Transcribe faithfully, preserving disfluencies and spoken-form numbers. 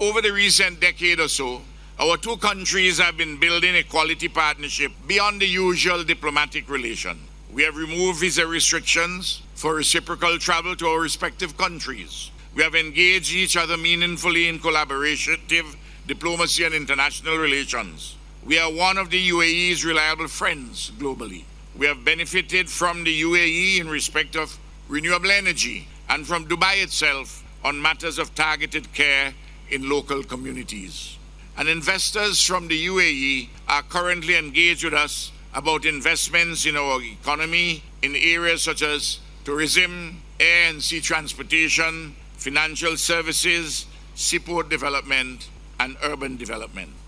Over the recent decade or so, our two countries have been building a quality partnership beyond the usual diplomatic relation. We have removed visa restrictions for reciprocal travel to our respective countries. We have engaged each other meaningfully in collaborative diplomacy and international relations. We are one of the U A E's reliable friends globally. We have benefited from the U A E in respect of renewable energy and from Dubai itself on matters of targeted care in local communities. And investors from the U A E are currently engaged with us about investments in our economy in areas such as tourism, air and sea transportation, financial services, seaport development, and urban development.